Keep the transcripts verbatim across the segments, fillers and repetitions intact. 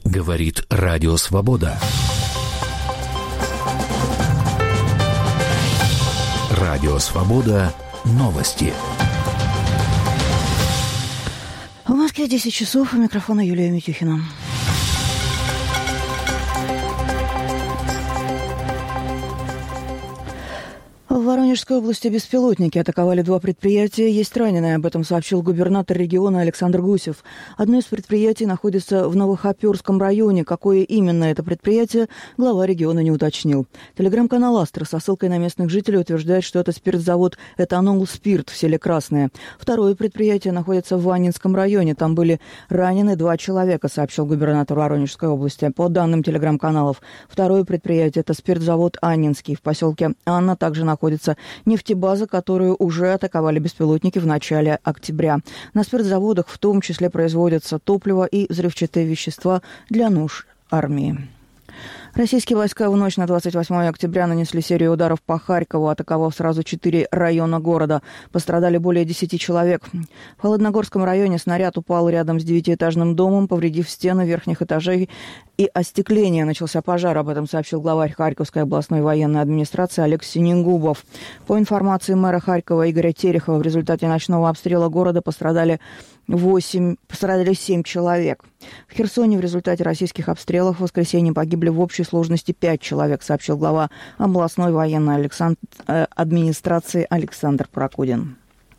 Говорит Радио Свобода. Радио Свобода. Новости. В Москве десять часов. У микрофона Юлия Митюхина. В Воронежской области беспилотники атаковали два предприятия. Есть раненые. Об этом сообщил губернатор региона Александр Гусев. Одно из предприятий находится в Новохоперском районе. Какое именно это предприятие, глава региона не уточнил. Телеграм-канал «Астра» со ссылкой на местных жителей утверждает, что это спиртзавод «Этанол Спирт» в селе Красное. Второе предприятие находится в Ванинском районе. Там были ранены два человека, сообщил губернатор Воронежской области. По данным телеграм-каналов, второе предприятие – это спиртзавод «Аннинский» в поселке Анна. Также находится находится нефтебаза, которую уже атаковали беспилотники в начале октября. На спиртзаводах в том числе производятся топливо и взрывчатые вещества для нужд армии. Российские войска в ночь на двадцать восьмое октября нанесли серию ударов по Харькову, атаковав сразу четыре района города. Пострадали более десяти человек. В Холодногорском районе снаряд упал рядом с девятиэтажным домом, повредив стены верхних этажей и остекление. Начался пожар. Об этом сообщил главарь Харьковской областной военной администрации Олег Синегубов. По информации мэра Харькова Игоря Терехова, в результате ночного обстрела города пострадали восемь, пострадали семь человек. В Херсоне в результате российских обстрелов в воскресенье погибли в общей сложности пять человек, сообщил глава областной военной Александр, э, администрации Александр Прокудин.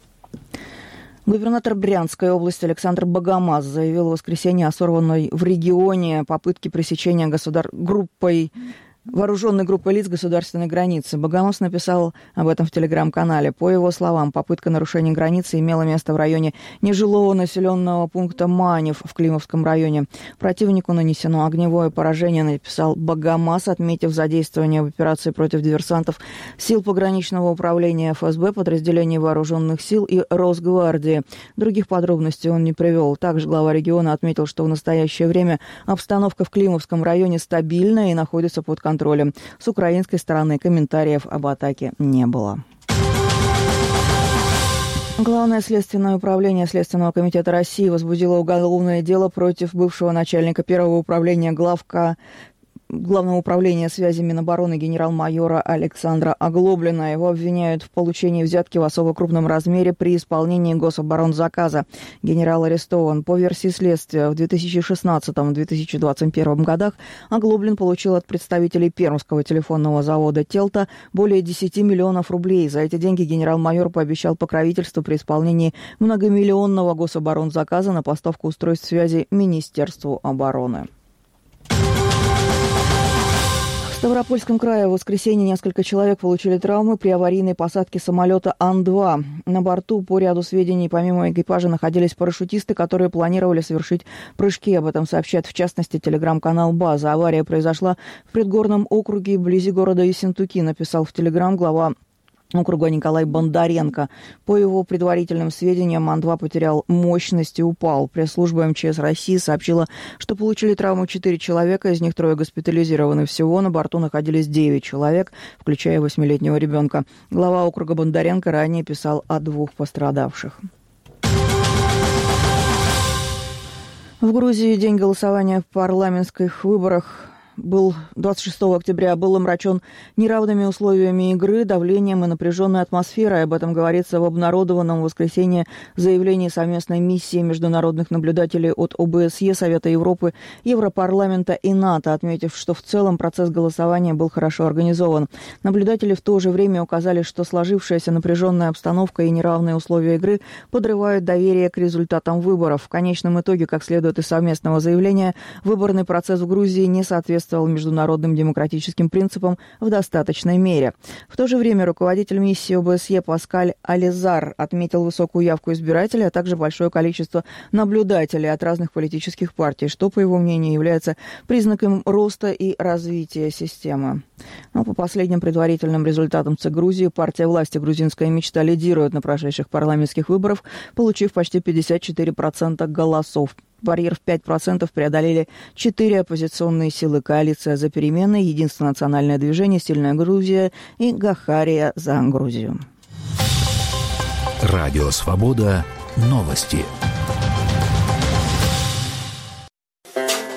Губернатор Брянской области Александр Богомаз заявил в воскресенье о сорванной в регионе попытке пресечения государ... группой вооруженной группой лиц государственной границы. Богомаз написал об этом в телеграм-канале. По его словам, попытка нарушения границы имела место в районе нежилого населенного пункта Манев в Климовском районе. Противнику нанесено огневое поражение, написал Богомаз, отметив задействование в операции против диверсантов сил пограничного управления эф эс бэ, подразделений вооруженных сил и Росгвардии. Других подробностей он не привел. Также глава региона отметил, что в настоящее время обстановка в Климовском районе стабильная и находится под контролем. контролем. С украинской стороны комментариев об атаке не было. Главное следственное управление Следственного комитета России возбудило уголовное дело против бывшего начальника первого управления главка Главного управления связи Минобороны генерал-майора Александра Оглоблина. Его обвиняют в получении взятки в особо крупном размере при исполнении гособоронзаказа. Генерал арестован. По версии следствия, в две тысячи шестнадцатом - две тысячи двадцать первом годах Оглоблин получил от представителей Пермского телефонного завода «Телта» более десяти миллионов рублей. За эти деньги генерал-майор пообещал покровительство при исполнении многомиллионного гособоронзаказа на поставку устройств связи Министерству обороны. В Ставропольском крае в воскресенье несколько человек получили травмы при аварийной посадке самолета Ан два. На борту, по ряду сведений, помимо экипажа, находились парашютисты, которые планировали совершить прыжки. Об этом сообщает, в частности, телеграм-канал «База». Авария произошла в предгорном округе вблизи города Ессентуки, написал в телеграм глава округа Николай Бондаренко. По его предварительным сведениям, Ан два потерял мощность и упал. Пресс-служба эм че эс России сообщила, что получили травму четыре человека, из них трое госпитализированы. Всего на борту находились девять человек, включая восьмилетнего ребенка. Глава округа Бондаренко ранее писал о двух пострадавших. В Грузии день голосования в парламентских выборах был двадцать шестого октября был омрачен неравными условиями игры, давлением и напряженной атмосферой. Об этом говорится в обнародованном в воскресенье заявлении совместной миссии международных наблюдателей от о бэ эс е, Совета Европы, Европарламента и НАТО, отметив, что в целом процесс голосования был хорошо организован. Наблюдатели в то же время указали, что сложившаяся напряженная обстановка и неравные условия игры подрывают доверие к результатам выборов. В конечном итоге, как следует из совместного заявления, выборный процесс в Грузии не соответствует международным демократическим принципам в достаточной мере. В то же время руководитель миссии о бэ эс е Паскаль Ализар отметил высокую явку избирателей, а также большое количество наблюдателей от разных политических партий, что, по его мнению, является признаком роста и развития системы. Но по последним предварительным результатам ЦИК Грузии, партия власти «Грузинская мечта» лидирует на прошедших парламентских выборах, получив почти пятьдесят четыре процента голосов. Барьер в пять процентов преодолели четыре оппозиционные силы: коалиция за перемены, Единственное национальное движение, Сильная Грузия и Гахария за Грузию. Радио Свобода. Новости.